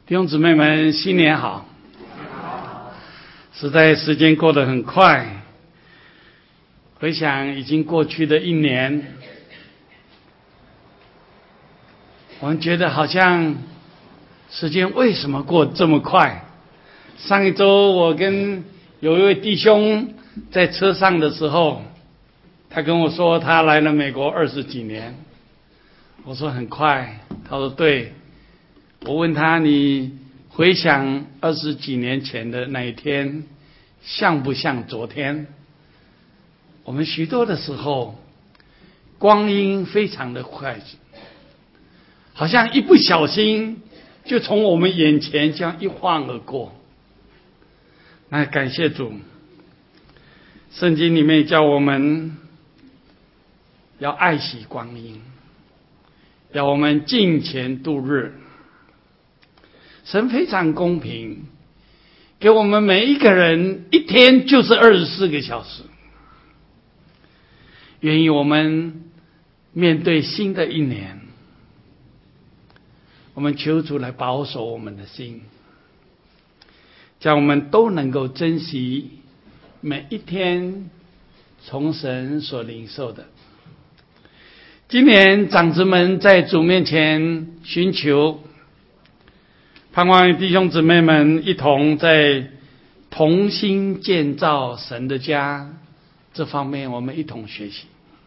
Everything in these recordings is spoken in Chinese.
弟兄姊妹们，新年好！实在时间过得很快，回想已经过去的一年，我们觉得好像时间为什么过这么快？上一周我跟有一位弟兄在车上的时候，他跟我说他来了美国20几年，我说很快，他说对。我问他，你回想20几年前的那一天像不像昨天？我们许多的时候光阴非常的快，好像一不小心就从我们眼前这样一晃而过。那感谢主，圣经里面叫我们要爱惜光阴，要我们敬虔度日。神非常公平，给我们每一个人一天就是24个小时，愿意我们面对新的一年，我们求主来保守我们的心，叫我们都能够珍惜每一天从神所领受的。今年长子们在主面前寻求，盼望弟兄姊妹们一同在同心建造神的家这方面，我们一同学习。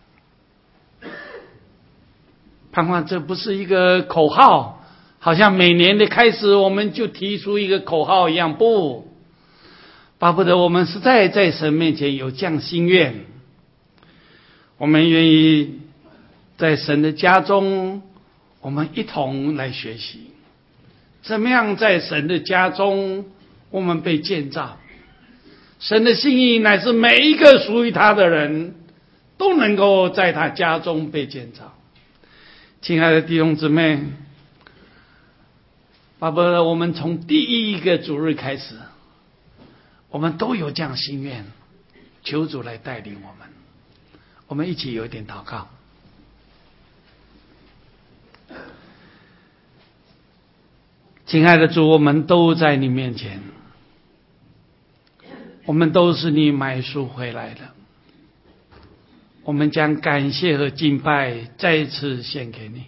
盼望这不是一个口号，好像每年的开始我们就提出一个口号一样，不，巴不得我们实在在神面前有这样心愿，我们愿意在神的家中，我们一同来学习怎么样在神的家中我们被建造。神的心意乃是每一个属于他的人都能够在他家中被建造。亲爱的弟兄姊妹，巴不得我们从第一个主日开始，我们都有这样心愿，求主来带领我们。我们一起有一点祷告。亲爱的主，我们都在你面前，我们都是你买赎回来的，我们将感谢和敬拜再次献给你。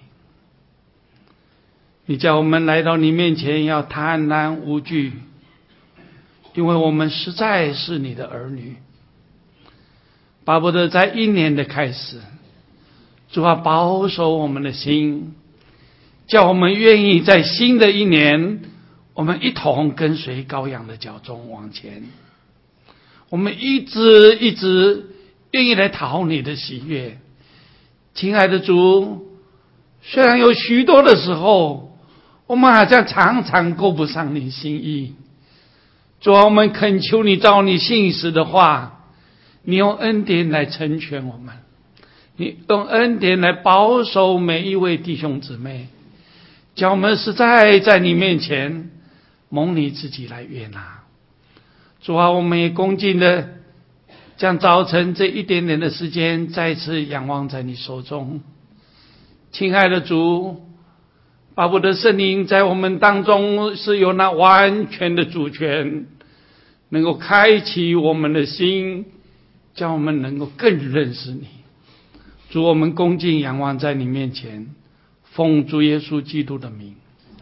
你叫我们来到你面前要坦然无惧，因为我们实在是你的儿女。巴不得在一年的开始，主啊，保守我们的心，叫我们愿意在新的一年，我们一同跟随羔羊的脚踪往前。我们一直愿意来讨你的喜悦。亲爱的主，虽然有许多的时候，我们好像常常够不上你心意。主啊，我们恳求你照你信实的话，你用恩典来成全我们，你用恩典来保守每一位弟兄姊妹，叫我们实在在你面前蒙你自己来悦纳。主啊，我们也恭敬的将早晨这一点点的时间再次仰望在你手中。亲爱的主，巴不得圣灵在我们当中是有那完全的主权，能够开启我们的心，叫我们能够更认识你。主，我们恭敬仰望在你面前，奉主耶稣基督的名。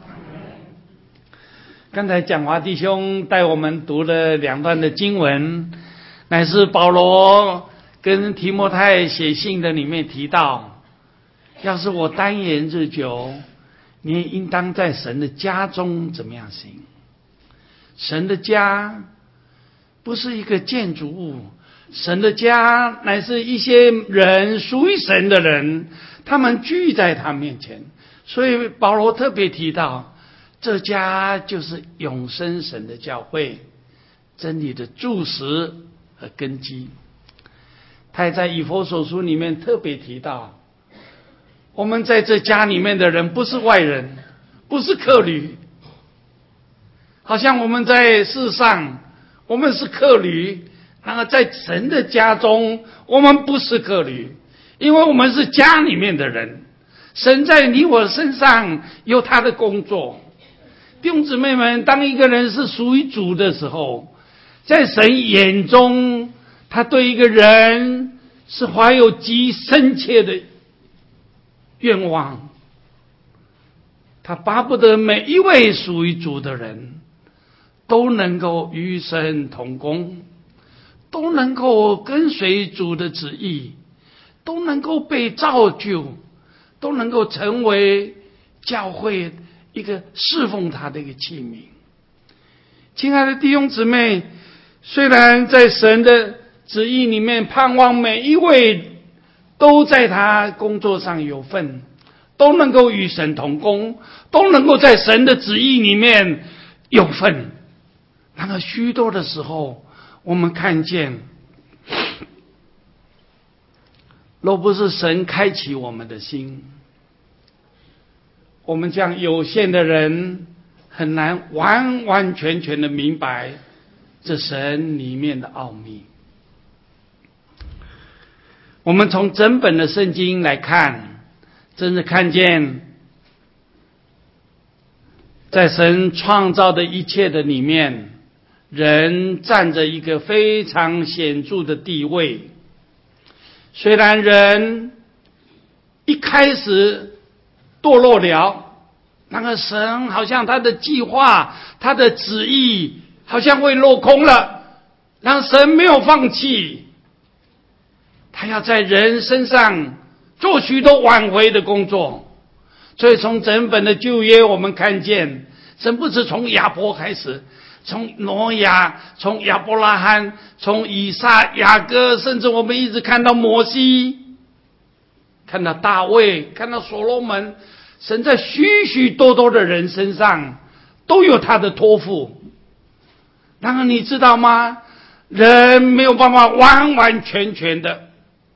刚才讲华弟兄带我们读了2段的经文，乃是保罗跟提摩太写信的里面提到，要是我单言日久，你也应当在神的家中怎么样行。神的家不是一个建筑物，神的家乃是一些人，属于神的人，他们聚在他面前。所以保罗特别提到，这家就是永生神的教会，真理的柱石和根基。他也在以弗所书里面特别提到，我们在这家里面的人不是外人，不是客旅，好像我们在世上我们是客旅，然而在神的家中我们不是客旅，因为我们是家里面的人。神在你我身上有他的工作。 弟兄姊妹们，当一个人是属于主的时候，在神眼中，他对一个人是怀有极深切的愿望，他巴不得每一位属于主的人都能够与神同工，都能够跟随主的旨意，都能够被造就，都能够成为教会一个侍奉他的一个器皿。亲爱的弟兄姊妹，虽然在神的旨意里面盼望每一位都在他工作上有份，都能够与神同工，都能够在神的旨意里面有份，然而许多的时候我们看见，若不是神开启我们的心，我们这样有限的人很难完完全全的明白这神里面的奥秘。我们从整本的圣经来看，真的看见在神创造的一切的里面，人占着一个非常显著的地位。虽然人一开始堕落了，那个神好像他的计划，他的旨意好像会落空了，让神没有放弃，他要在人身上做许多挽回的工作。所以从整本的旧约我们看见，神不是从亚伯开始，从挪亚，从亚伯拉罕，从以撒、雅各，甚至我们一直看到摩西，看到大卫，看到所罗门，神在许许多多的人身上都有他的托付。然而你知道吗？人没有办法完完全全的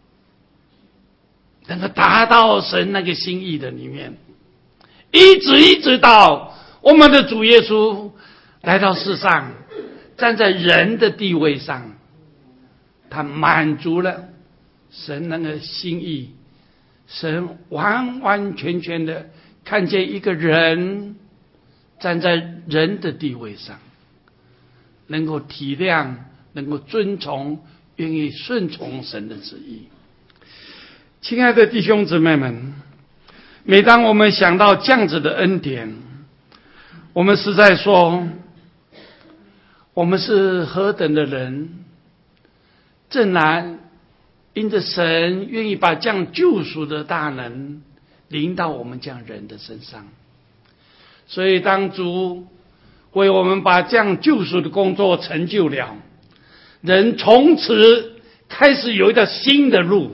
能够达到神那个心意的里面，一直到我们的主耶稣来到世上，站在人的地位上，他满足了神那个心意。神完完全全的看见一个人站在人的地位上，能够体谅，能够遵从，愿意顺从神的旨意。亲爱的弟兄姊妹们，每当我们想到这样子的恩典，我们实在说，我们是何等的人，正然因着神愿意把这样救赎的大能临到我们这样人的身上。所以当主为我们把这样救赎的工作成就了，人从此开始有一条新的路。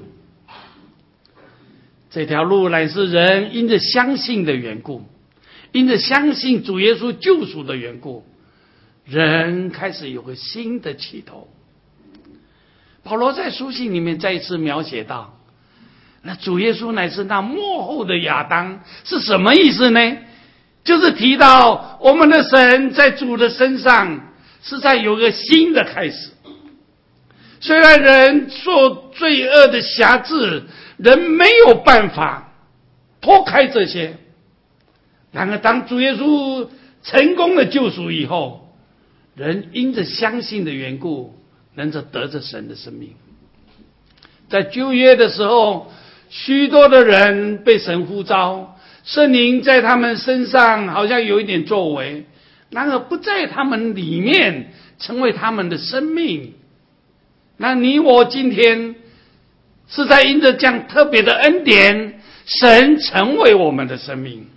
这条路乃是人因着相信的缘故，因着相信主耶稣救赎的缘故，人开始有个新的起头。保罗在书信里面再一次描写到，那主耶稣乃是那末后的亚当，是什么意思呢？就是提到我们的神在主的身上是在有个新的开始。虽然人受罪恶的辖制，人没有办法脱开这些，然而当主耶稣成功的救赎以后，人因着相信的缘故，能够得着神的生命。在旧约的时候，许多的人被神呼召，圣灵在他们身上好像有一点作为，然而不在他们里面成为他们的生命。那你我今天是在因着这样特别的恩典，神成为我们的生命。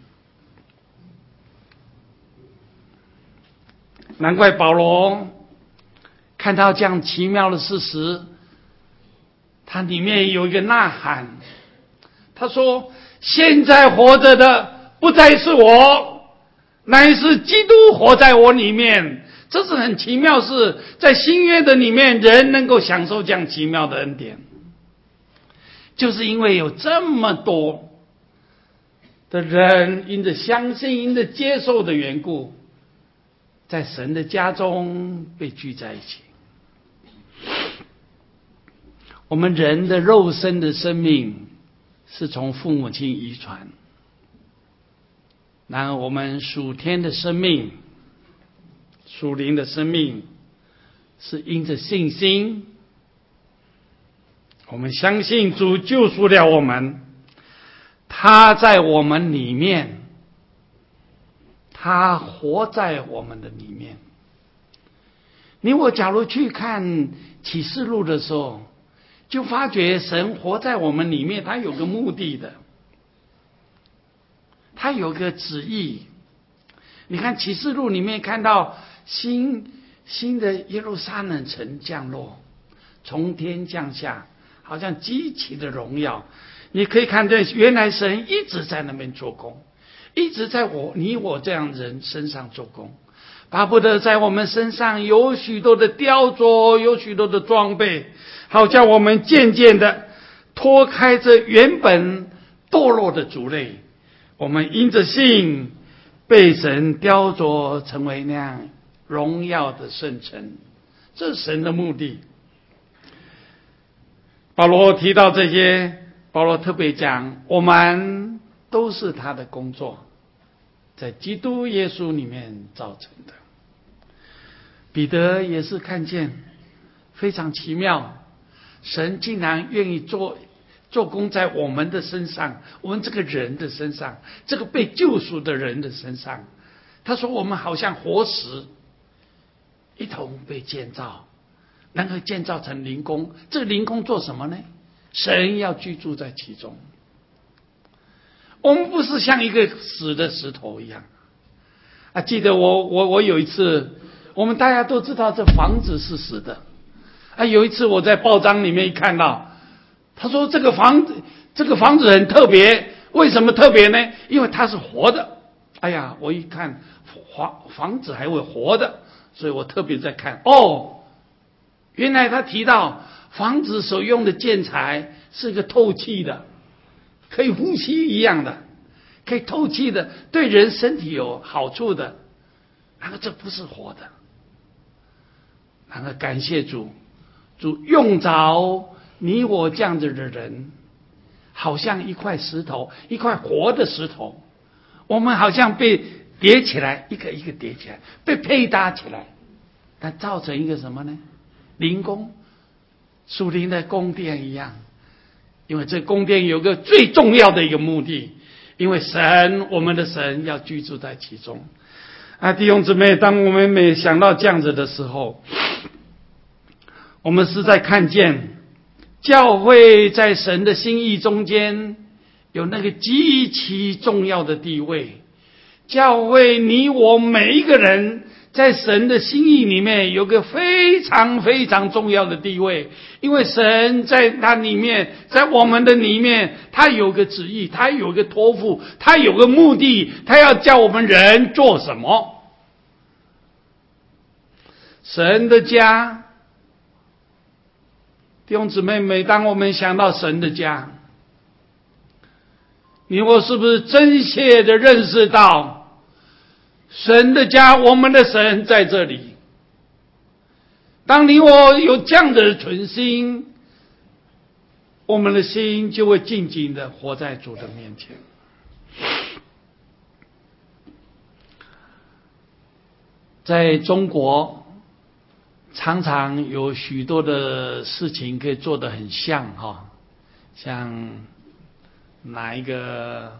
难怪保罗看到这样奇妙的事实，他里面有一个呐喊，他说，现在活着的不再是我，乃是基督活在我里面。这是很奇妙，是在新约的里面人能够享受这样奇妙的恩典，就是因为有这么多的人因着相信，因着接受的缘故，在神的家中被聚在一起。我们人的肉身的生命是从父母亲遗传， 然后我们属天的生命、属灵的生命是因着信心，我们相信主救赎了我们，他在我们里面，他活在我们的里面。你我假如去看启示录的时候，就发觉神活在我们里面，他有个目的的，他有个旨意。你看启示录里面看到新的耶路撒冷城降落，从天降下，好像极其的荣耀。你可以看见原来神一直在那边做工，一直在你我这样人身上做工，巴不得在我们身上有许多的雕琢，有许多的装备，好叫我们渐渐的脱开这原本堕落的族类，我们因着信被神雕琢成为那样荣耀的圣城，这是神的目的。保罗提到这些，保罗特别讲，我们都是他的工作，在基督耶稣里面造成的。彼得也是看见非常奇妙，神竟然愿意做工在我们的身上，我们这个人的身上，这个被救赎的人的身上。他说我们好像活石，一同被建造，然后建造成灵宫。这个灵宫做什么呢？神要居住在其中。我们不是像一个死的石头一样啊！记得我有一次，我们大家都知道这房子是死的啊。有一次我在报章里面一看到，他说这个房子很特别，为什么特别呢？因为它是活的。哎呀，我一看房子还会活的，所以我特别在看。原来他提到房子所用的建材是一个透气的，可以呼吸一样的，可以透气的，对人身体有好处的。然后这不是活的。然后感谢主，主用着你我这样子的人，好像一块石头，一块活的石头，我们好像被叠起来，一个一个叠起来，被配搭起来，但造成一个什么呢？灵宫，属灵的宫殿一样。因为这宫殿有个最重要的一个目的，因为神，我们的神要居住在其中啊。弟兄姊妹，当我们每想到这样子的时候，我们是在看见教会在神的心意中间有那个极其重要的地位。教会你我每一个人在神的心意里面有个非常非常重要的地位，因为神在他里面，在我们的里面，他有个旨意，他有个托付，他有个目的，他要叫我们人做什么。神的家，弟兄姊妹，每当我们想到神的家，你我是不是真切的认识到神的家，我们的神在这里？当你我有这样的存心，我们的心就会静静的活在主的面前。在中国常常有许多的事情可以做得很像像哪一个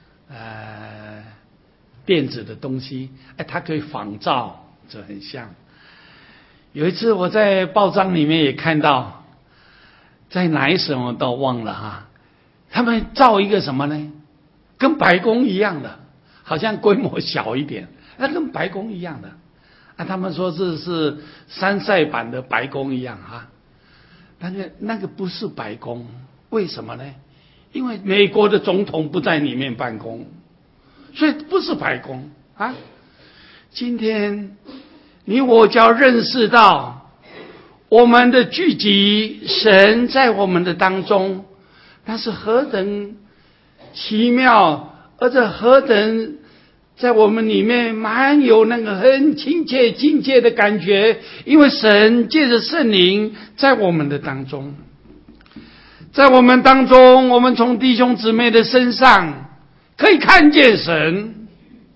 电子的东西，它可以仿造，这很像。有一次我在报章里面也看到，在哪一省我倒忘了他们造一个什么呢？跟白宫一样的，好像规模小一点，跟白宫一样的他们说这是山寨版的白宫一样那个不是白宫，为什么呢？因为美国的总统不在里面办公，所以不是白宫今天你我就要认识到，我们的聚集，神在我们的当中，那是何等奇妙，而且何等在我们里面蛮有那个很亲切亲切的感觉，因为神借着圣灵在我们的当中。在我们当中，我们从弟兄姊妹的身上可以看见神，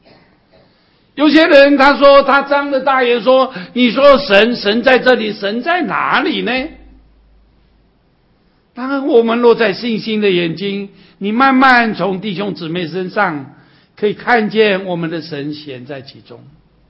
有些人他说他张着大眼说，你说神在这里，神在哪里呢？当然我们落在信心的眼睛，你慢慢从弟兄姊妹身上可以看见我们的神显在其中。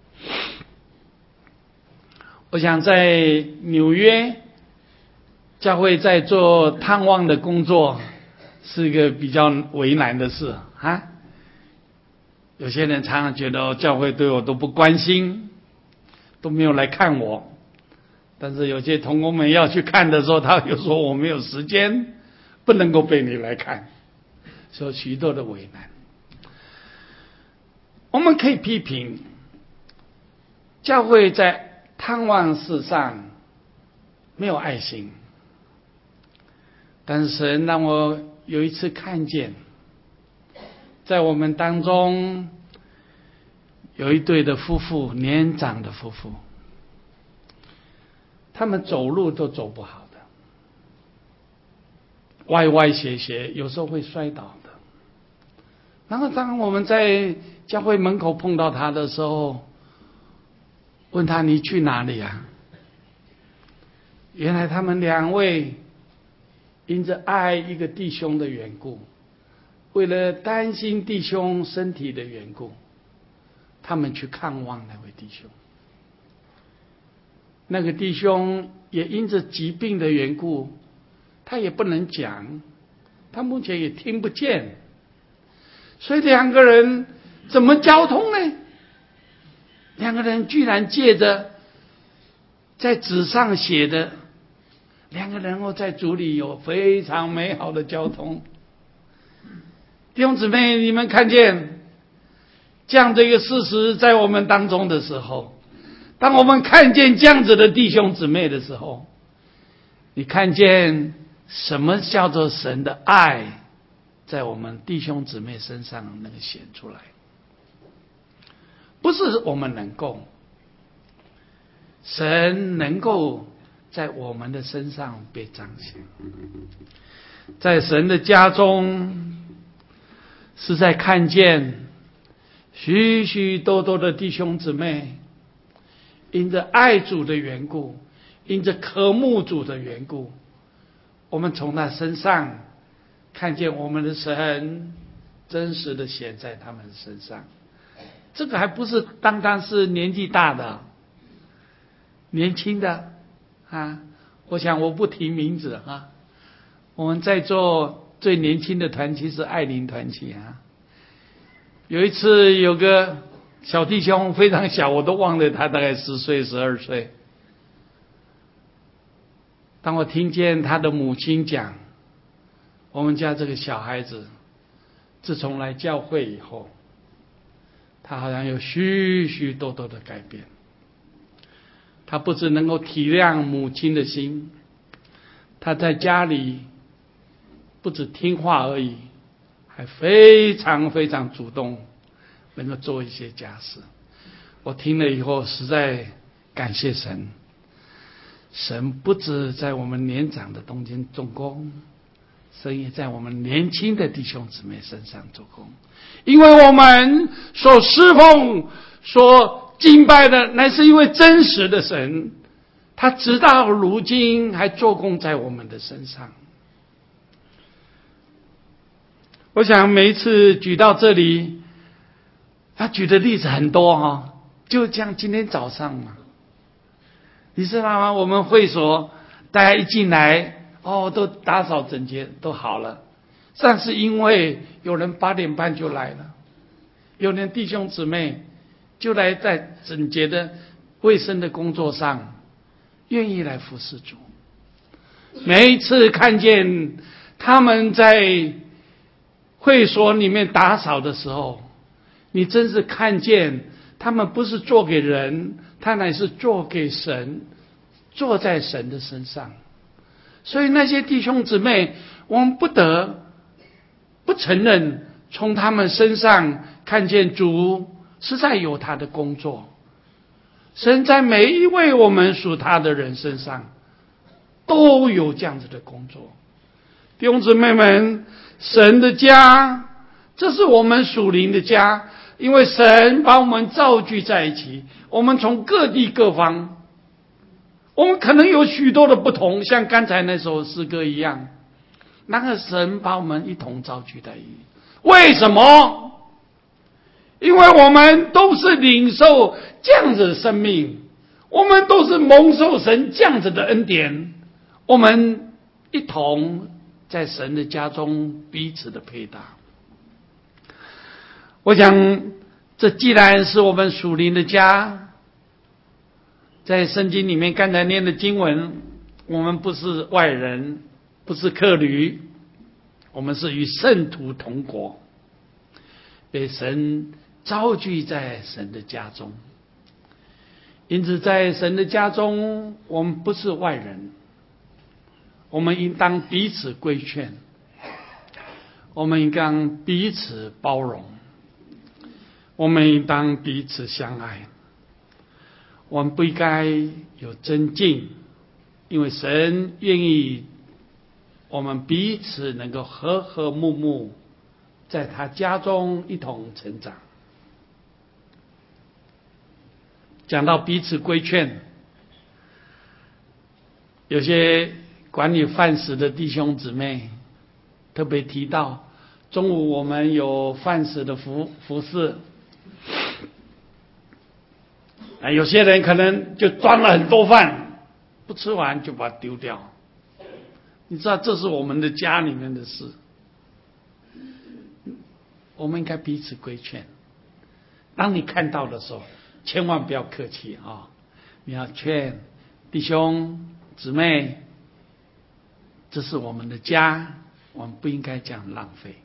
我想在纽约教会在做探望的工作是一个比较为难的事啊。有些人常常觉得教会对我都不关心，都没有来看我，但是有些同工们要去看的时候，他又说我没有时间，不能够被你来看，所以许多的为难。我们可以批评教会在探望事上没有爱心，但是神让我有一次看见，在我们当中有一对的夫妇，年长的夫妇，他们走路都走不好的，歪歪斜斜，有时候会摔倒的。然后当我们在教会门口碰到他的时候，问他你去哪里啊？原来他们两位因着爱一个弟兄的缘故，为了担心弟兄身体的缘故，他们去看望那位弟兄。那个弟兄也因着疾病的缘故，他也不能讲，他目前也听不见，所以两个人怎么交通呢？两个人居然借着在纸上写的，两个人后在主里有非常美好的交通。弟兄姊妹，你们看见这样的一个事实在我们当中的时候，当我们看见这样子的弟兄姊妹的时候，你看见什么叫做神的爱在我们弟兄姊妹身上能显出来。不是我们能够，神能够在我们的身上被彰显。在神的家中，是在看见许许多多的弟兄姊妹因着爱主的缘故，因着渴慕主的缘故，我们从他身上看见我们的神真实的显在他们身上。这个还不是单单是年纪大的，年轻的啊，我想我不提名字啊。我们在座最年轻的团契是爱灵团契啊。有一次有个小弟兄非常小，我都忘了他大概10岁12岁。当我听见他的母亲讲，我们家这个小孩子自从来教会以后，他好像有许许多多的改变。他不只能够体谅母亲的心，他在家里不只听话而已，还非常非常主动，能够做一些家事。我听了以后实在感谢神，神不止在我们年长的中间做工，神也在我们年轻的弟兄姊妹身上做工。因为我们所侍奉所敬拜的乃是一位真实的神，他直到如今还做工在我们的身上。我想每一次举到这里，他举的例子很多哈，就像今天早上嘛，你知道吗？我们会所大家一进来，都打扫整洁，都好了。但是因为有人8点半就来了，有人弟兄姊妹就来在整洁的卫生的工作上愿意来服侍主。每一次看见他们在会所里面打扫的时候，你真是看见他们不是做给人，他乃是做给神，做在神的身上。所以那些弟兄姊妹，我们不得不承认，从他们身上看见主实在有他的工作。神在每一位我们属他的人身上都有这样子的工作。弟兄姊妹们，神的家，这是我们属灵的家， 因为神把我们造聚在一起，我们从各地各方，我们可能有许多的不同，像刚才那首诗歌一样，那个神把我们一同造聚在一起。为什么？因为我们都是领受这样子的生命，我们都是蒙受神这样子的恩典，我们一同在神的家中彼此的配搭。我想这既然是我们属灵的家，在圣经里面刚才念的经文，我们不是外人，不是客旅，我们是与圣徒同国，被神召聚在神的家中。因此在神的家中，我们不是外人，我们应当彼此规劝，我们应当彼此包容，我们应当彼此相爱。我们不应该有争竞，因为神愿意我们彼此能够和和睦睦，在他家中一同成长。讲到彼此规劝，有些管理饭食的弟兄姊妹特别提到，中午我们有饭食的服侍，有些人可能就装了很多饭，不吃完就把它丢掉。你知道这是我们的家里面的事，我们应该彼此规劝。当你看到的时候，千万不要客气啊！你要劝弟兄姊妹，这是我们的家，我们不应该这样浪费。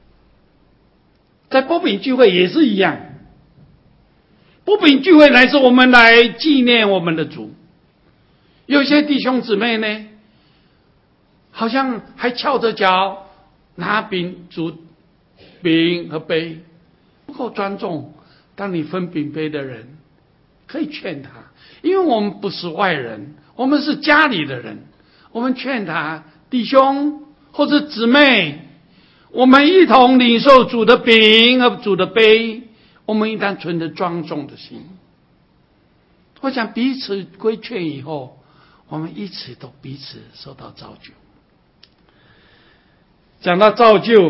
在波饼聚会也是一样，波饼聚会乃是我们来纪念我们的主。有些弟兄姊妹呢，好像还翘着脚拿饼煮饼和杯，不够尊重。当你分饼杯的人，可以劝他，因为我们不是外人，我们是家里的人，我们劝他，弟兄或者姊妹，我们一同领受主的饼和主的杯，我们应当存着庄重的心。我想彼此规劝以后，我们一起都彼此受到造就。讲到造就，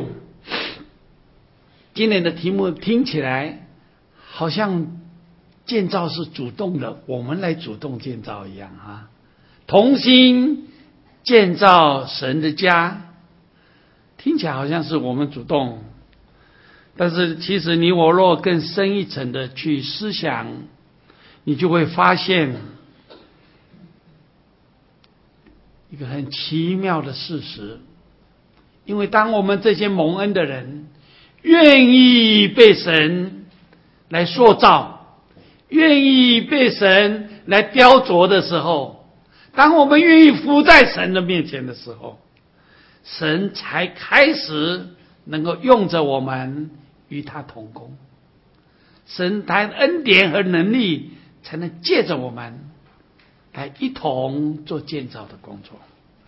今年的题目听起来好像建造是主动的，我们来主动建造一样啊！同心建造神的家，听起来好像是我们主动，但是其实你我若更深一层的去思想，你就会发现一个很奇妙的事实。因为当我们这些蒙恩的人愿意被神来塑造，愿意被神来雕琢的时候，当我们愿意伏在神的面前的时候，神才开始能够用着我们与他同工，神他的恩典和能力才能借着我们来一同做建造的工作。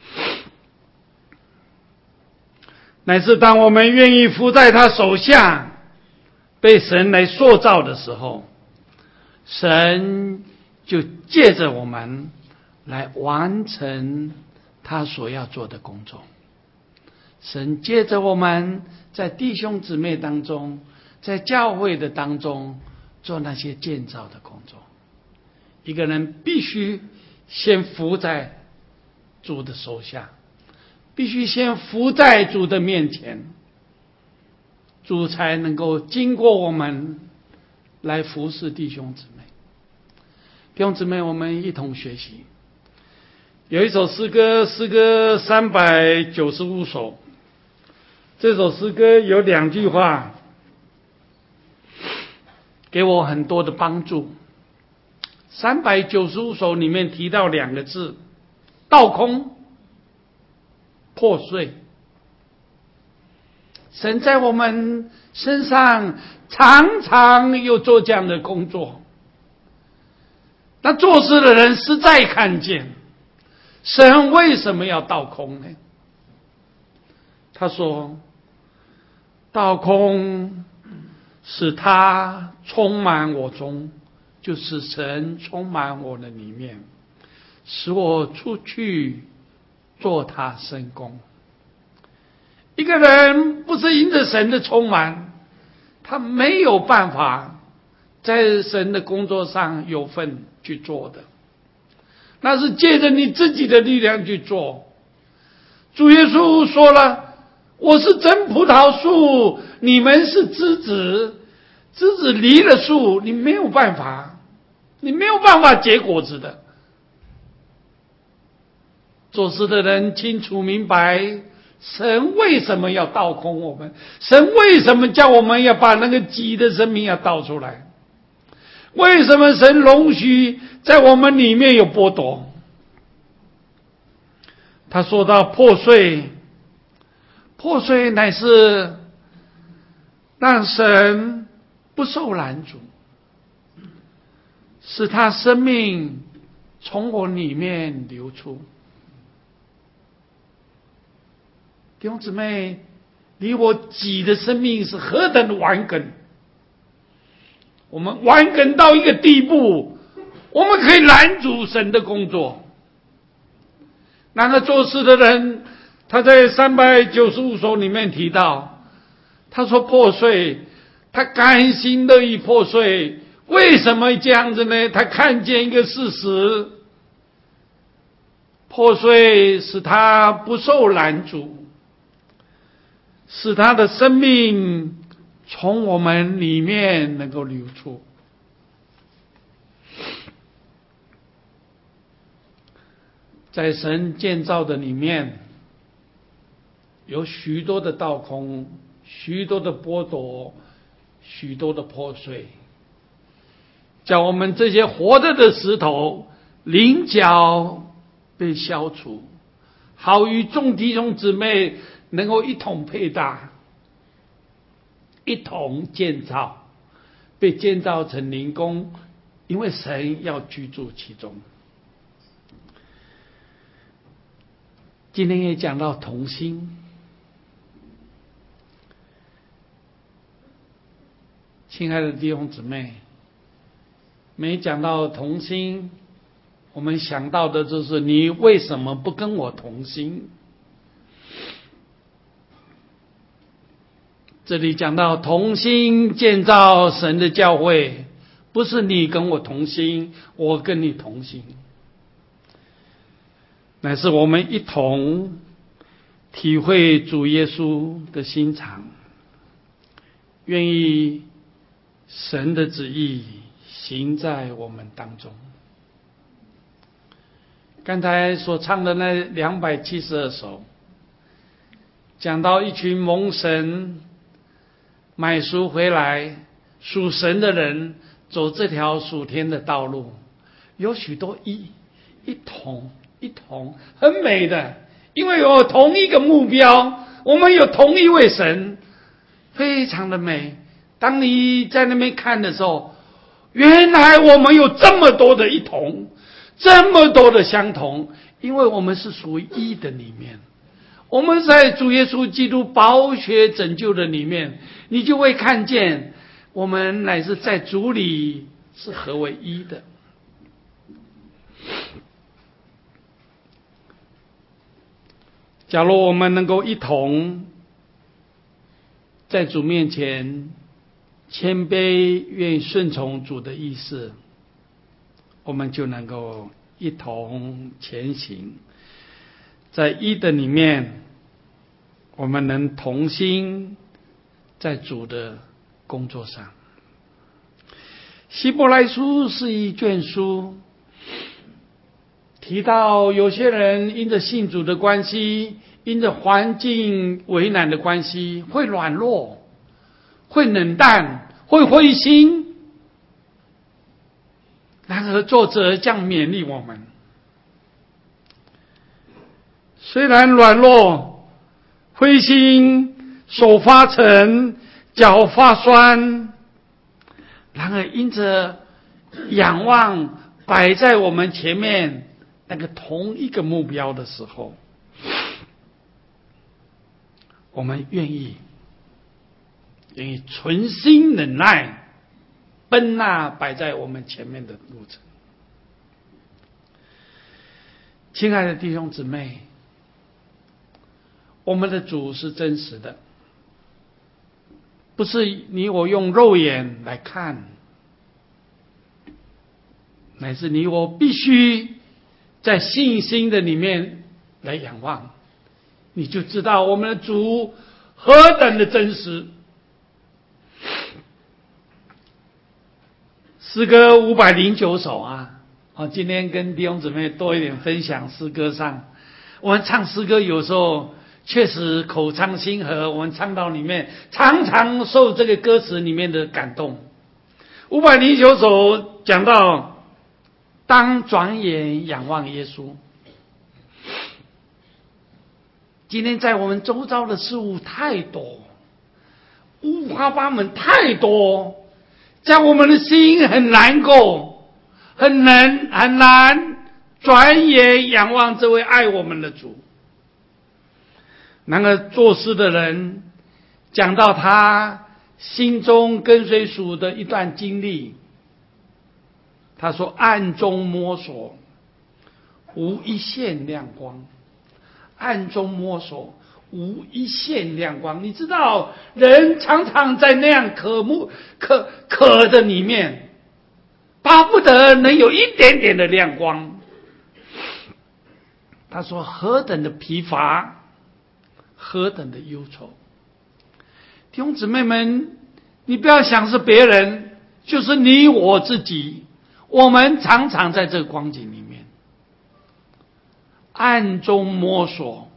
乃是当我们愿意伏在他手下，被神来塑造的时候，神就借着我们来完成他所要做的工作。神借着我们在弟兄姊妹当中，在教会的当中做那些建造的工作。一个人必须先伏在主的手下，必须先伏在主的面前，主才能够经过我们来服侍弟兄姊妹。弟兄姊妹，我们一同学习。有一首诗歌，诗歌395首，这首诗歌有2句话给我很多的帮助。395首里面提到2个字：倒空、破碎。神在我们身上常常有做这样的工作，那做事的人实在看见神为什么要倒空呢？他说，倒空使他充满我中，就是神充满我的里面，使我出去做他神工。一个人不是因着神的充满，他没有办法在神的工作上有份去做的，那是借着你自己的力量去做。主耶稣说了，我是真葡萄树，你们是枝子，枝子离了树，你没有办法结果子的。做事的人清楚明白，神为什么要倒空我们，神为什么叫我们要把那个己的生命要倒出来，为什么神容许在我们里面有剥夺。他说到破碎乃是让神不受拦阻，使他生命从我里面流出。弟兄姊妹，离我己的生命是何等的顽梗，我们顽梗到一个地步，我们可以拦阻神的工作。那个做事的人，他在395首里面提到，他说破碎，他甘心乐意破碎。为什么这样子呢？他看见一个事实，破碎使他不受拦阻，使他的生命从我们里面能够流出。在神建造的里面，有许多的倒空，许多的剥夺，许多的破碎，叫我们这些活着的石头棱角被消除，好与众弟兄姊妹能够一同配搭，一同建造，被建造成灵宫，因为神要居住其中。今天也讲到同心，亲爱的弟兄姊妹，每讲到同心，我们想到的就是你为什么不跟我同心？这里讲到同心建造神的教会，不是你跟我同心，我跟你同心，乃是我们一同体会主耶稣的心肠，愿意神的旨意行在我们当中。刚才所唱的那272首，讲到一群蒙神买赎回来属神的人走这条属天的道路，有许多一同很美的，因为有同一个目标，我们有同一位神，非常的美。当你在那边看的时候，原来我们有这么多的一同，这么多的相同，因为我们是属于一的里面，我们在主耶稣基督宝血拯救的里面，你就会看见我们乃是在主里是合为一的。假如我们能够一同在主面前谦卑，愿意顺从主的意思，我们就能够一同前行。在一的里面，我们能同心在主的工作上。希伯来书是一卷书，提到有些人因着信主的关系，因着环境为难的关系，会软弱，会冷淡，会灰心。然而作者将勉励我们，虽然软弱、灰心、手发沉、脚发酸，然而因着仰望摆在我们前面那个同一个目标的时候，我们愿意愿意存心忍耐，奔那摆在我们前面的路程。亲爱的弟兄姊妹，我们的主是真实的，不是你我用肉眼来看，乃是你我必须在信心的里面来仰望，你就知道我们的主何等的真实。诗歌509首啊，今天跟弟兄姊妹多一点分享诗歌上。我们唱诗歌有时候确实口唱心和，我们唱到里面常常受这个歌词里面的感动。509首讲到当转眼仰望耶稣。今天在我们周遭的事物太多，五花八门太多，在我们的心很难过，很难转眼仰望这位爱我们的主。然而作诗的人讲到他心中跟随主的一段经历，他说暗中摸索无一线亮光，暗中摸索无一线亮光。你知道人常常在那样渴的里面，巴不得能有一点点的亮光。他说何等的疲乏，何等的忧愁。弟兄姊妹们，你不要想是别人，就是你我自己，我们常常在这个光景里面暗中摸索，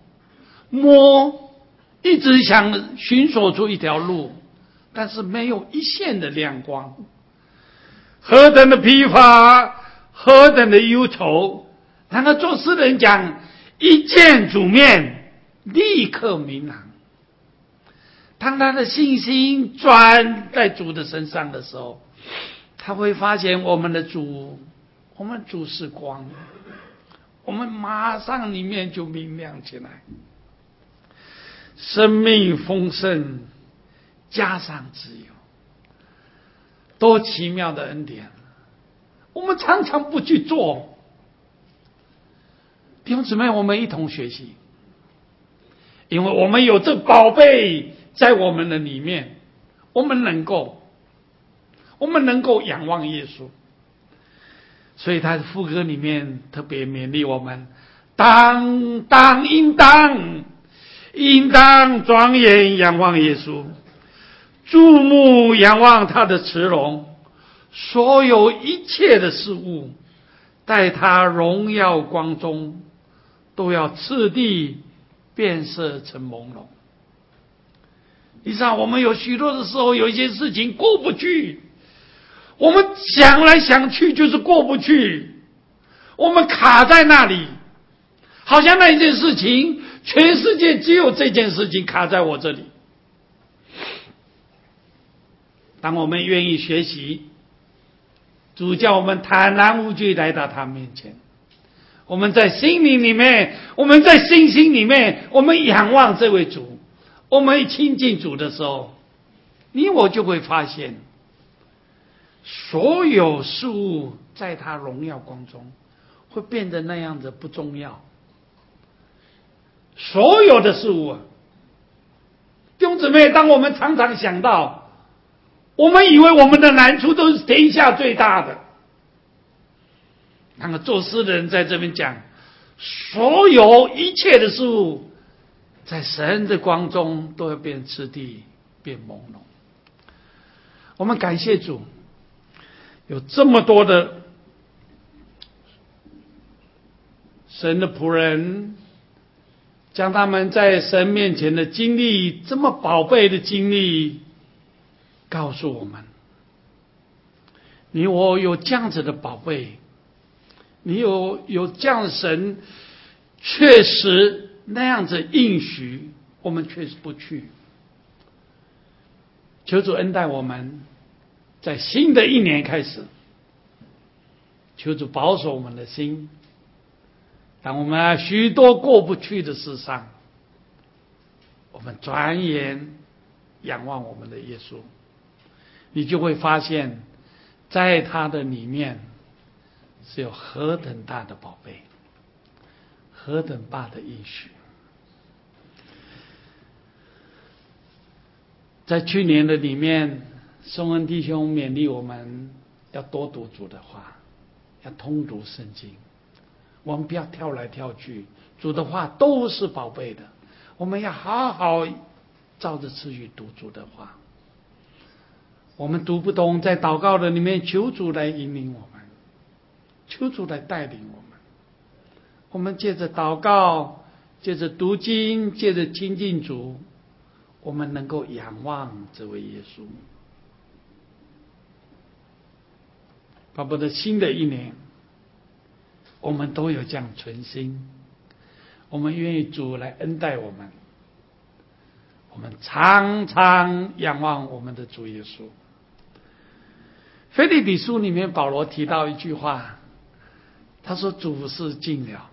一直想寻索出一条路，但是没有一线的亮光。何等的疲乏，何等的忧愁。然后做诗人讲一见主面，立刻明朗。当他的信心转在主的身上的时候，他会发现我们主是光，我们马上里面就明亮起来。生命丰盛加上自由，多奇妙的恩典，我们常常不去做。弟兄姊妹，我们一同学习，因为我们有这宝贝在我们的里面，我们能够仰望耶稣。所以他的副歌里面特别勉励我们，应当庄严仰望耶稣，注目仰望他的慈容，所有一切的事物在他荣耀光中都要次第变色成朦胧。你知道我们有许多的时候，有一些事情过不去，我们想来想去就是过不去，我们卡在那里，好像那一件事情，全世界只有这件事情卡在我这里。当我们愿意学习，主叫我们坦然无惧来到他面前，我们在心灵里面，我们在信心里面，我们仰望这位主，我们亲近主的时候，你我就会发现所有事物在他荣耀光中会变得那样的不重要。所有的事物弟兄姊妹，当我们常常想到，我们以为我们的难处都是天下最大的，那么作诗的人在这边讲，所有一切的事物在神的光中都会变次第，变朦胧。我们感谢主，有这么多的神的仆人，将他们在神面前的经历，这么宝贝的经历告诉我们。你我有这样子的宝贝，你有这样的神，确实那样子应许，我们确实不去。求主恩待我们，在新的一年开始，求主保守我们的心，当我们许多过不去的事上，我们转眼仰望我们的耶稣，你就会发现，在他的里面是有何等大的宝贝，何等大的应许。在去年的里面，宋恩弟兄勉励我们要多读主的话，要通读圣经，我们不要跳来跳去，主的话都是宝贝的，我们要好好照着次序读主的话。我们读不懂，在祷告的里面求主来引领我们，求主来带领我们。我们借着祷告，借着读经，借着亲近主，我们能够仰望这位耶稣。巴不得新的一年，我们都有这样存心，我们愿意主来恩待我们，我们常常仰望我们的主耶稣。腓立比书里面保罗提到一句话，他说主是近了，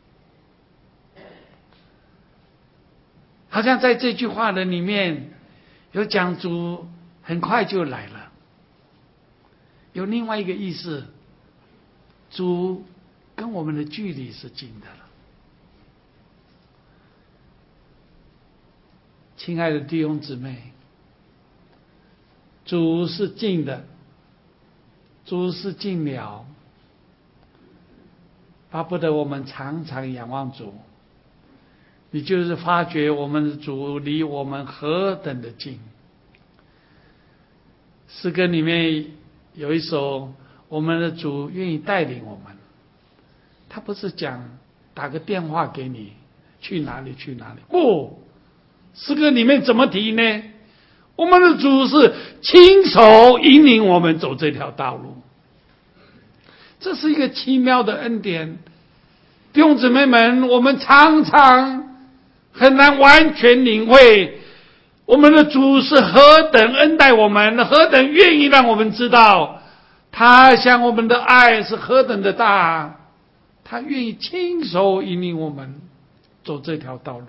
好像在这句话的里面有讲主很快就来了，有另外一个意思，主跟我们的距离是近的了。亲爱的弟兄姊妹，主是近的，主是近了，巴不得我们常常仰望主，你就是发觉我们的主离我们何等的近。诗歌里面有一首，我们的主愿意带领我们，他不是讲打个电话给你去哪里去哪里，不，诗歌里面怎么提呢？我们的主是亲手引领我们走这条道路，这是一个奇妙的恩典。弟兄姊妹们，我们常常很难完全领会我们的主是何等恩待我们，何等愿意让我们知道他向我们的爱是何等的大，他愿意亲手引领我们走这条道路。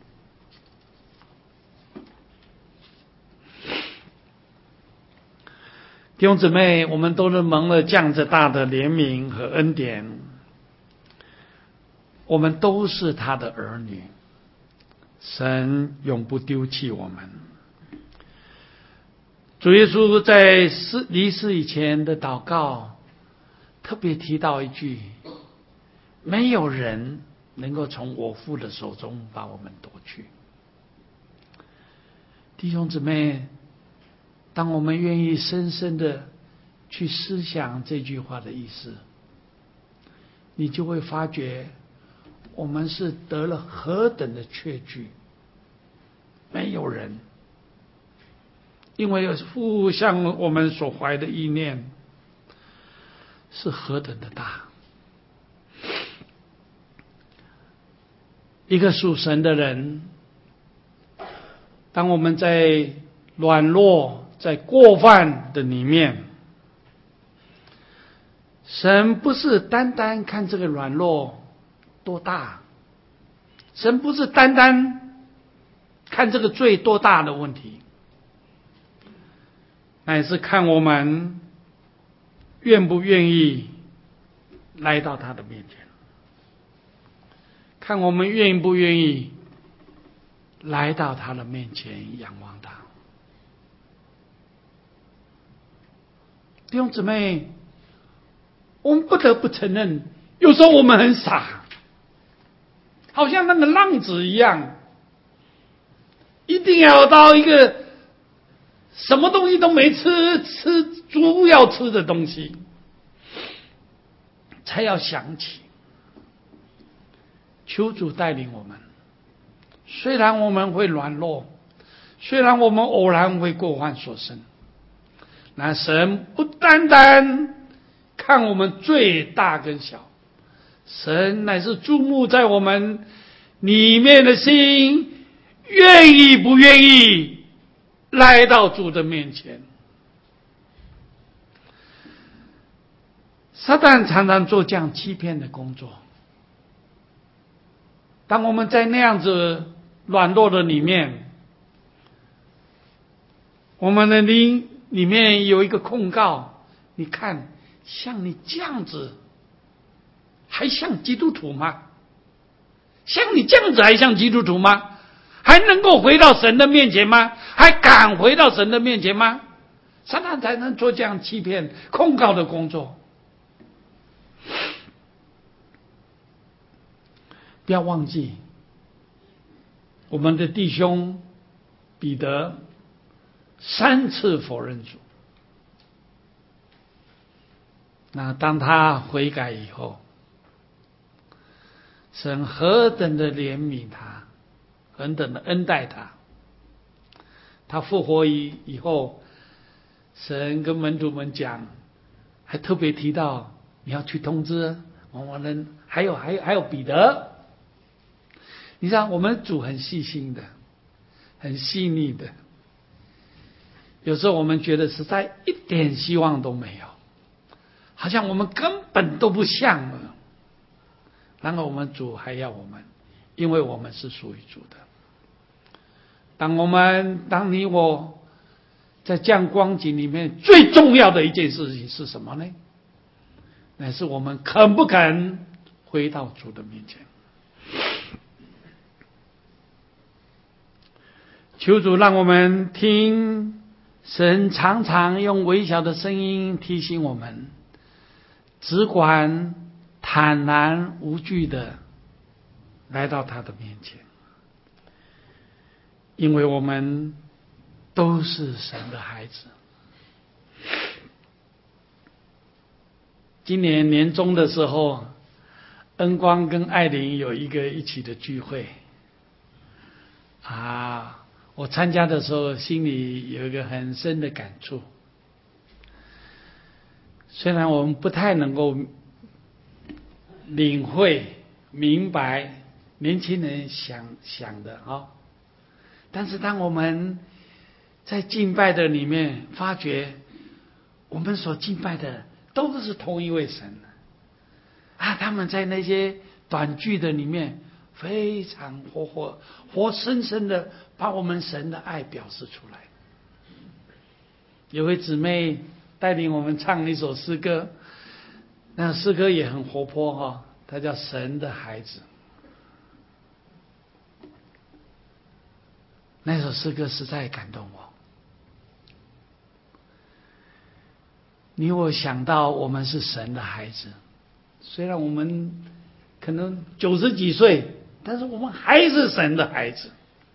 弟兄姊妹，我们都是蒙了降着大的怜悯和恩典，我们都是他的儿女，神永不丢弃我们。主耶稣在离世以前的祷告特别提到一句，没有人能够从我父的手中把我们夺去。弟兄姊妹，当我们愿意深深的去思想这句话的意思，你就会发觉我们是得了何等的确据。没有人，因为父向我们所怀的意念是何等的大。一个属神的人，当我们在软弱在过犯的里面，神不是单单看这个软弱多大，神不是单单看这个罪多大的问题，乃是看我们愿不愿意来到他的面前，看我们愿不愿意来到他的面前仰望他。弟兄姊妹，我们不得不承认，有时候我们很傻，好像那个浪子一样，一定要到一个什么东西都没吃猪要吃的东西才要想起。求主带领我们，虽然我们会软弱，虽然我们偶然会过犯所生，那神不单单看我们罪大跟小，神乃是注目在我们里面的心，愿意不愿意来到主的面前。撒旦常常做这样欺骗的工作，当我们在那样子软弱的里面， 我们的灵里面有一个控告，你看像你这样子还像基督徒吗？像你这样子还像基督徒吗？还能够回到神的面前吗？还敢回到神的面前吗？撒旦才能做这样欺骗控告的工作。不要忘记我们的弟兄彼得3次否认主，那当他悔改以后，神何等的怜悯他，何等的恩待他。他复活以后，神跟门徒们讲，还特别提到你要去通知我们，还有彼得。你知道我们主很细心的，很细腻的，有时候我们觉得实在一点希望都没有，好像我们根本都不像了，然后我们主还要我们，因为我们是属于主的。当你我在这样光景里面，最重要的一件事情是什么呢？乃是我们肯不肯回到主的面前。求主让我们听神常常用微小的声音提醒我们，只管坦然无惧的来到他的面前，因为我们都是神的孩子。今年年终的时候，恩光跟艾琳有一个一起的聚会我参加的时候心里有一个很深的感触。虽然我们不太能够领会明白年轻人想的但是当我们在敬拜的里面发觉我们所敬拜的都是同一位神他们在那些短句的里面非常活生生的把我们神的爱表示出来。有位姊妹带领我们唱一首诗歌，那诗歌也很活泼它叫神的孩子。那首诗歌实在感动我。你我想到我们是神的孩子，虽然我们可能90几岁，但是我们还是神的孩子。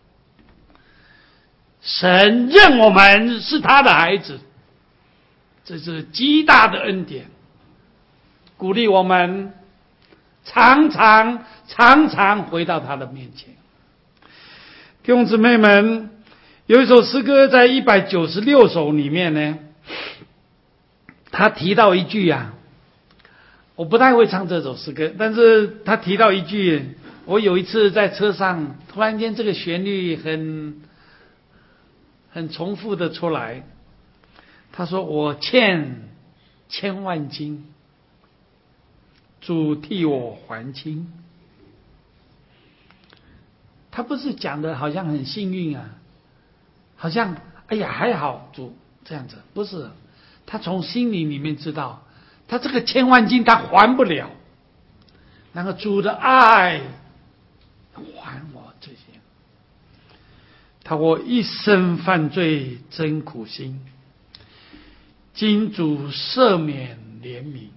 神认我们是他的孩子，这是极大的恩典，鼓励我们常常回到他的面前。弟兄姊妹们，有一首诗歌在196首里面呢，他提到一句我不太会唱这首诗歌，但是他提到一句，我有一次在车上突然间这个旋律很重复的出来。他说我欠千万金，主替我还清。他不是讲的好像很幸运好像还好主这样子，不是，他从心里面知道他这个千万金他还不了，然后主的爱还我这些。我一生犯罪真苦心，今主赦免怜悯。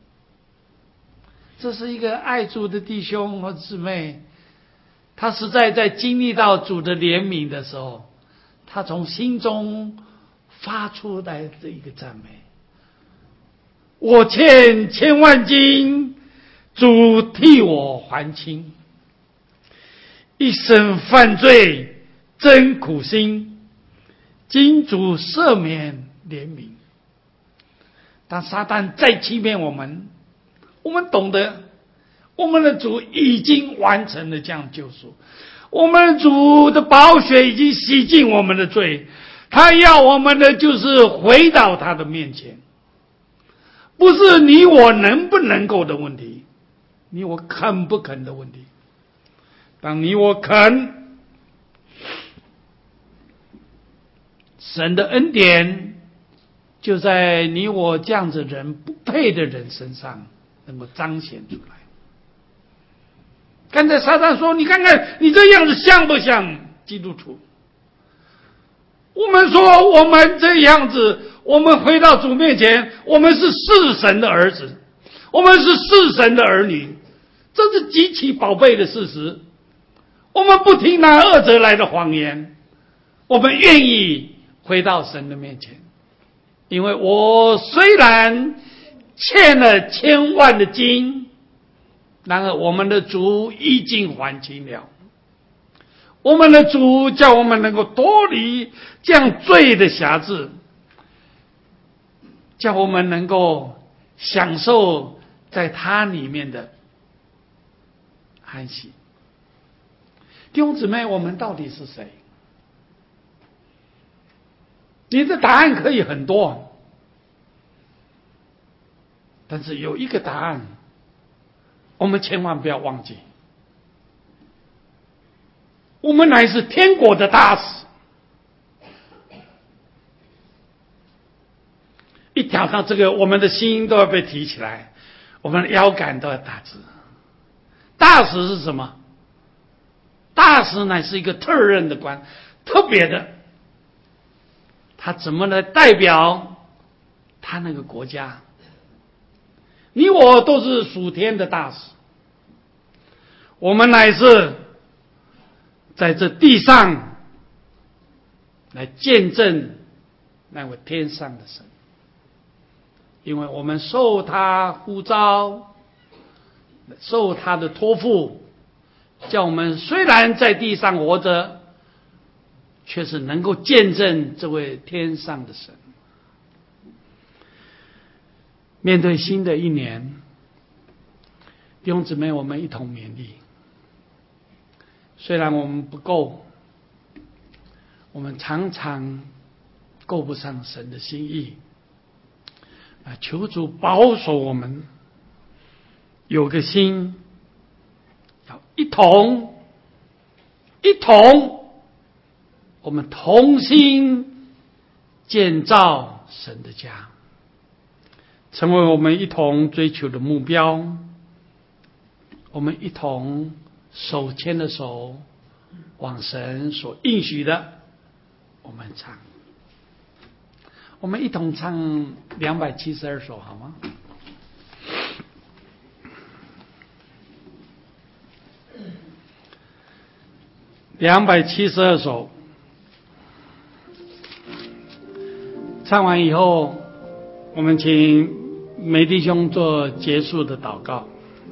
这是一个爱主的弟兄和姊妹，他实在在经历到主的怜悯的时候，他从心中发出来的一个赞美。我欠千万金，主替我还清。一生犯罪真苦心，今主赦免怜悯。当撒旦再欺骗我们，我们懂得我们的主已经完成了这样救赎，我们主的宝血已经洗净我们的罪，他要我们的就是回到他的面前，不是你我能不能够的问题，你我肯不肯的问题。当你我肯， 神的恩典就在你我这样子人不配的人身上能够彰显出来。刚才撒旦说，你看看你这样子像不像基督徒？我们说我们这样子，我们回到主面前，我们是是神的儿子，我们是是神的儿女，这是极其宝贝的事实。我们不听那恶者来的谎言，我们愿意回到神的面前。因为我虽然欠了千万的金，然而我们的主已经还清了。我们的主叫我们能够脱离这样罪的辖制，叫我们能够享受在他里面的安息。弟兄姊妹，我们到底是谁？你的答案可以很多，但是有一个答案我们千万不要忘记，我们乃是天国的大使。一讲到这个，我们的心都要被提起来，我们的腰杆都要打直。大使是什么？大使乃是一个特任的官，特别的，他怎么来代表他那个国家？你我都是属天的大使，我们乃是在这地上来见证那位天上的神，因为我们受他呼召，受他的托付，叫我们虽然在地上活着，却是能够见证这位天上的神。面对新的一年，弟兄姊妹，我们一同勉励。虽然我们不够，我们常常够不上神的心意，求主保守我们有个心，要一同，我们同心建造神的家，成为我们一同追求的目标。我们一同手牵着手，往神所应许的，我们唱。我们一同唱272首好吗？272首，唱完以后，我们请梅弟兄做结束的祷告。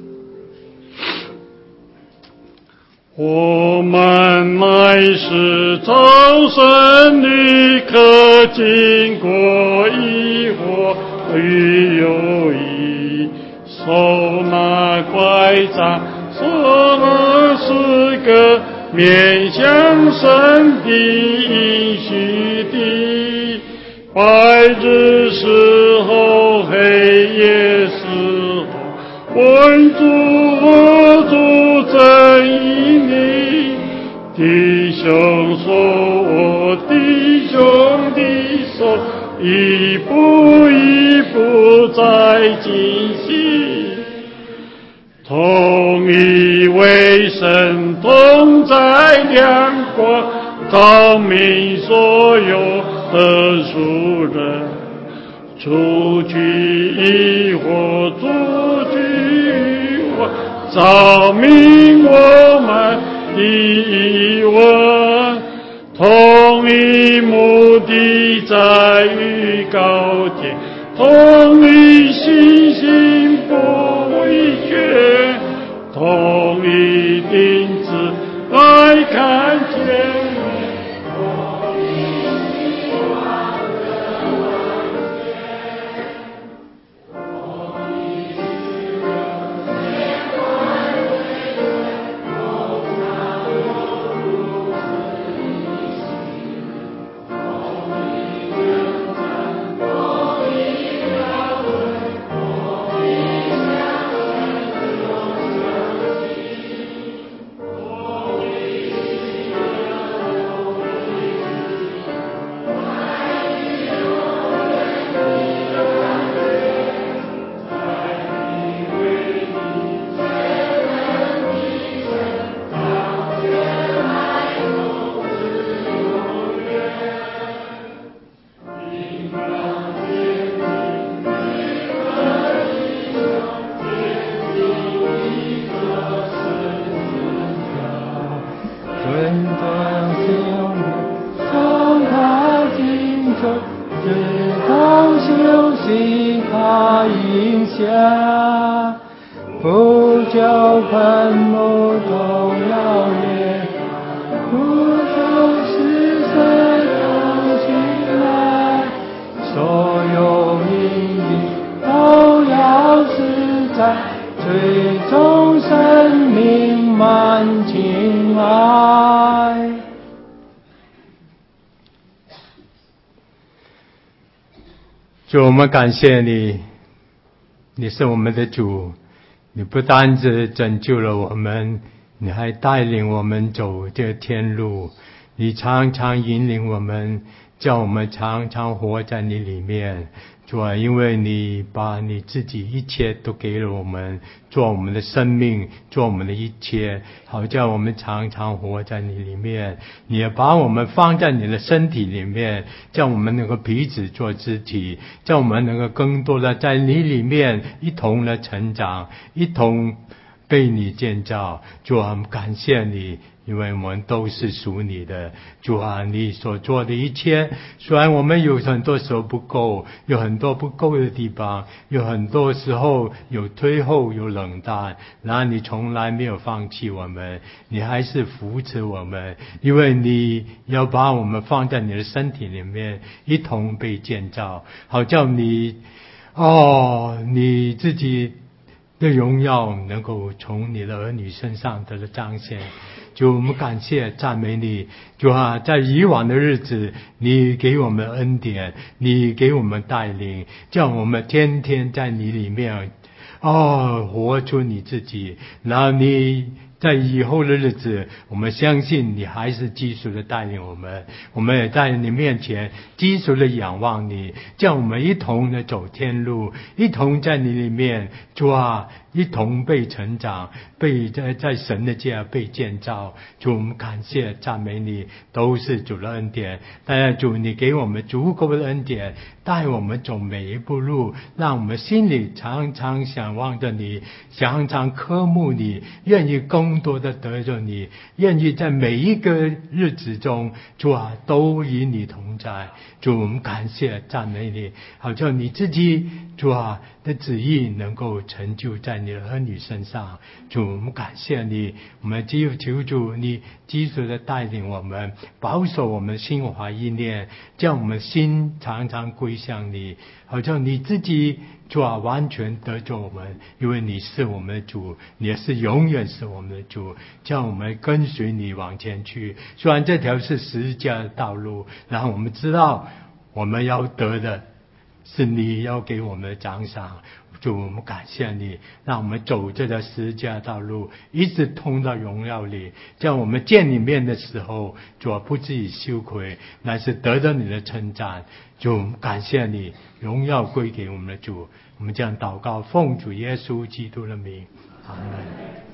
我们乃是朝圣旅客，经过疑惑与犹疑，手拿拐杖，手拿诗歌，面向神的应许地。白日时候，黑夜时候，问主我主正义你。弟兄说，我弟兄的手，一步一步在进行。同一位神，同在亮光，照明所有的属人。出去疑惑，出去疑惑，照明我们的疑问。同一目的在于高天，同一信心不畏惧，同一钉子来看见。 酒喷怒都要灭，苦痛死色都进来，所有命运都要死在，最终生命满情爱。主，我们感谢你，你是我们的主，你不单只拯救了我们，你还带领我们走这天路，你常常引领我们，叫我们常常活在你里面。主啊，因为你把你自己一切都给了我们，做我们的生命，做我们的一切，好叫我们常常活在你里面。你也把我们放在你的身体里面，叫我们能够彼此做肢体，叫我们能够更多的在你里面一同的成长，一同被你建造。主啊，感谢你，因为我们都是属你的。主啊，你所做的一切，虽然我们有很多时候不够，有很多不够的地方，有很多时候有退后，有冷淡，然而你从来没有放弃我们，你还是扶持我们，因为你要把我们放在你的身体里面，一同被建造，好叫你自己的荣耀能够从你的儿女身上得到彰显。主，我们感谢赞美你。主啊，在以往的日子，你给我们恩典，你给我们带领，叫我们天天在你里面活出你自己。然后你在以后的日子，我们相信你还是继续的带领我们，我们也在你面前继续的仰望你，叫我们一同的走天路，一同在你里面，主啊，一同被成长，被在神的家被建造。主，我们感谢赞美你，都是主的恩典。但愿主你给我们足够的恩典，带我们走每一步路，让我们心里常常想望着你，常常渴慕你，愿意更多的得着你，愿意在每一个日子中，主啊，都与你同在。主，我们感谢赞美你，好叫你自己主啊的旨意能够成就在你的儿女身上。主，我们感谢你，我们只有求主你继续的带领我们，保守我们心怀意念，叫我们心常常归向你，好叫你自己主啊完全得着我们，因为你是我们的主，你也是永远是我们的主，叫我们跟随你往前去。虽然这条是十字架的道路，然后我们知道我们要得的是你要给我们的奖赏。主，我们感谢你，让我们走这条十字架道路，一直通到荣耀里，叫我们见你面的时候，主不至于羞愧，乃是得到你的称赞。主，我们感谢你，荣耀归给我们的主。我们这样祷告，奉主耶稣基督的名，阿门。